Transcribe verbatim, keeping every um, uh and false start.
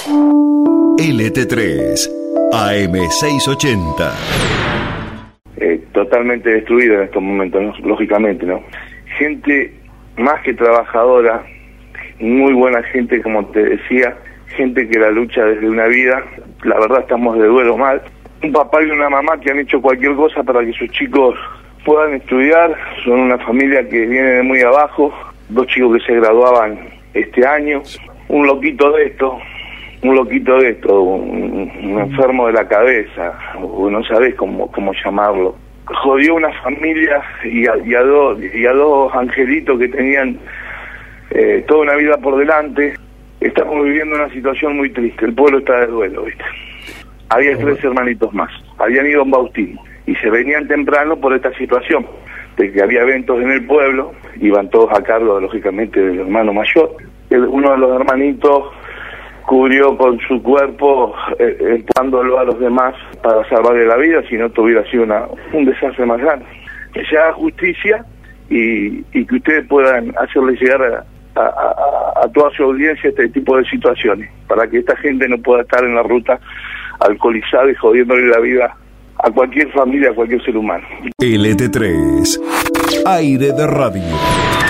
L T tres, A M seiscientos ochenta. Eh, totalmente destruida en estos momentos, ¿no? Lógicamente, ¿no? Gente más que trabajadora, muy buena gente, como te decía, gente que la lucha desde una vida. La verdad estamos de duelo mal. Un papá y una mamá que han hecho cualquier cosa para que sus chicos puedan estudiar. Son una familia que viene de muy abajo, dos chicos que se graduaban este año. Un loquito de esto, un loquito de esto, un, un enfermo de la cabeza, o no sabés cómo, cómo llamarlo. Jodió una familia y a, y a, dos, y a dos angelitos que tenían eh, toda una vida por delante. Estamos viviendo una situación muy triste, el pueblo está de duelo, ¿viste? Había tres hermanitos más, habían ido a un bautismo y se venían temprano por esta situación, de que había eventos en el pueblo, iban todos a cargo, lógicamente, del hermano mayor. El, uno de los hermanitos cubrió con su cuerpo, eh, empujándolo a los demás para salvarle la vida, si no tuviera sido una, un desastre más grande. Que se haga justicia y, y que ustedes puedan hacerle llegar a A, a, a toda su audiencia este tipo de situaciones, para que esta gente no pueda estar en la ruta alcoholizada y jodiéndole la vida a cualquier familia, a cualquier ser humano. L T tres, Aire de Radio.